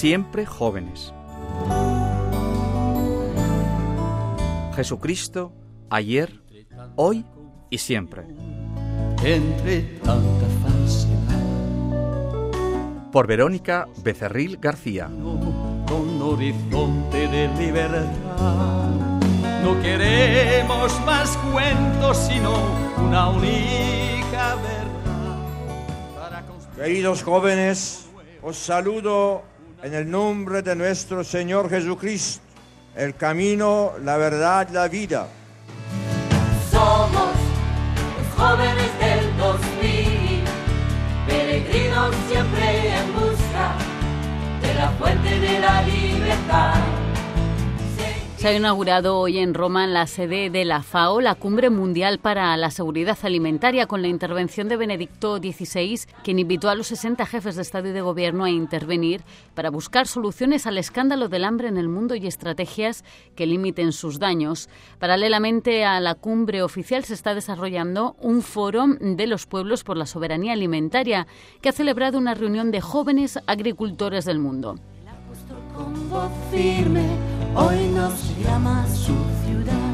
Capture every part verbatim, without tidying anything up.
siempre jóvenes. Jesucristo, ayer, hoy y siempre. Entre tanta falsedad. Por Verónica Becerril García. Con horizonte de libertad. No queremos más cuentos, sino una única verdad. Para construir... Queridos jóvenes, os saludo en el nombre de nuestro Señor Jesucristo, el camino, la verdad, la vida. Somos los jóvenes del dos mil, peregrinos siempre en busca de la fuente de la libertad. Se ha inaugurado hoy en Roma, en la sede de la FAO, la Cumbre Mundial para la Seguridad Alimentaria, con la intervención de Benedicto dieciséis, quien invitó a los sesenta jefes de Estado y de Gobierno a intervenir para buscar soluciones al escándalo del hambre en el mundo y estrategias que limiten sus daños. Paralelamente a la cumbre oficial se está desarrollando un foro de los pueblos por la soberanía alimentaria, que ha celebrado una reunión de jóvenes agricultores del mundo. El apóstol con voz firme hoy nos llama a su ciudad,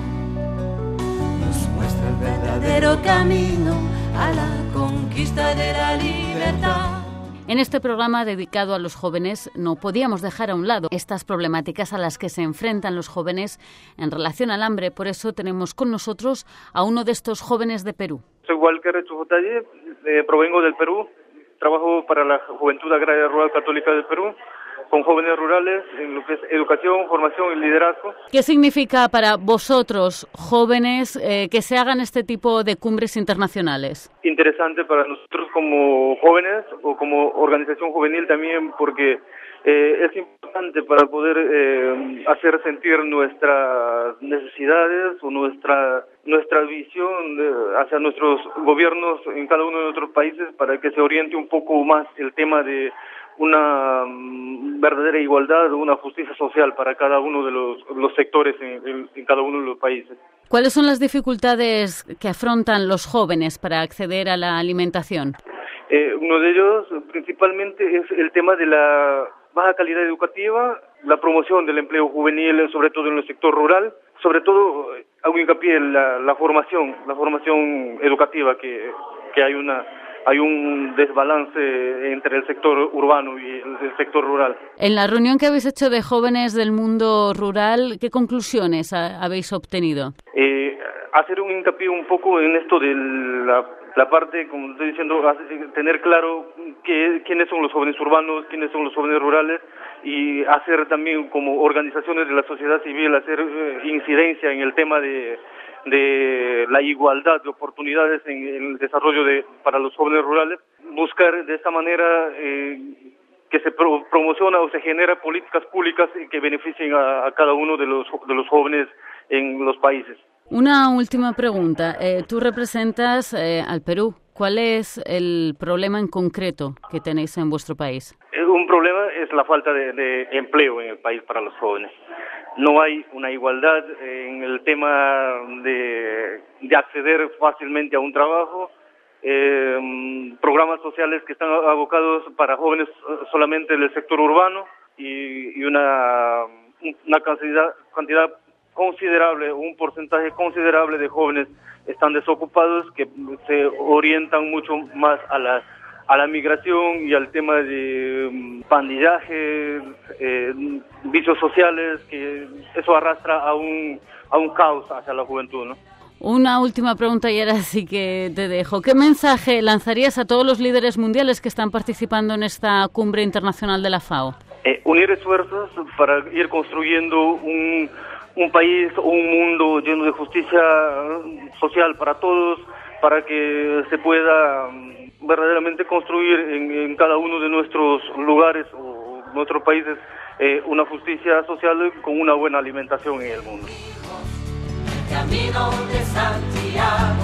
nos muestra el verdadero camino a la conquista de la libertad. En este programa dedicado a los jóvenes no podíamos dejar a un lado estas problemáticas a las que se enfrentan los jóvenes en relación al hambre. Por eso tenemos con nosotros a uno de estos jóvenes de Perú. Soy Walker Chujotalle, eh, provengo del Perú, trabajo para la Juventud Agraria Rural Católica del Perú, con jóvenes rurales en lo que es educación, formación y liderazgo. ¿Qué significa para vosotros, jóvenes, eh, que se hagan este tipo de cumbres internacionales? Interesante para nosotros como jóvenes o como organización juvenil también, porque eh, es importante para poder eh, hacer sentir nuestras necesidades o nuestra nuestra visión de, hacia nuestros gobiernos en cada uno de nuestros países, para que se oriente un poco más el tema de una verdadera igualdad, una justicia social para cada uno de los, los sectores en, en, en cada uno de los países. ¿Cuáles son las dificultades que afrontan los jóvenes para acceder a la alimentación? Eh, uno de ellos principalmente es el tema de la baja calidad educativa, la promoción del empleo juvenil, sobre todo en el sector rural. Sobre todo hago hincapié en la, la formación, la formación educativa, que, que hay una hay un desbalance entre el sector urbano y el, el sector rural. En la reunión que habéis hecho de jóvenes del mundo rural, ¿qué conclusiones ha, habéis obtenido? Eh, hacer un hincapié un poco en esto de la, la parte, como estoy diciendo, tener claro que, quiénes son los jóvenes urbanos, quiénes son los jóvenes rurales, y hacer también como organizaciones de la sociedad civil, hacer eh, incidencia en el tema de de la igualdad de oportunidades en el desarrollo de para los jóvenes rurales, buscar de esta manera eh, que se pro, promociona o se genera políticas públicas que beneficien a, a cada uno de los de los jóvenes en los países. Una última pregunta. Eh, tú representas eh, al Perú. ¿Cuál es el problema en concreto que tenéis en vuestro país? Un problema es la falta de, de empleo en el país para los jóvenes. No hay una igualdad en el tema de, de acceder fácilmente a un trabajo, eh, programas sociales que están abocados para jóvenes solamente del sector urbano y, y una, una cantidad, cantidad considerable, un porcentaje considerable de jóvenes están desocupados, que se orientan mucho más a la a la migración y al tema de um, pandillaje, eh, vicios sociales, que eso arrastra a un a un caos hacia la juventud, ¿no? Una última pregunta y ahora sí que te dejo. ¿Qué mensaje lanzarías a todos los líderes mundiales que están participando en esta cumbre internacional de la FAO? Eh, unir esfuerzos para ir construyendo un un país o un mundo lleno de justicia social para todos, para que se pueda verdaderamente construir en, en cada uno de nuestros lugares o nuestros países eh, una justicia social con una buena alimentación en el mundo. Camino de Santiago.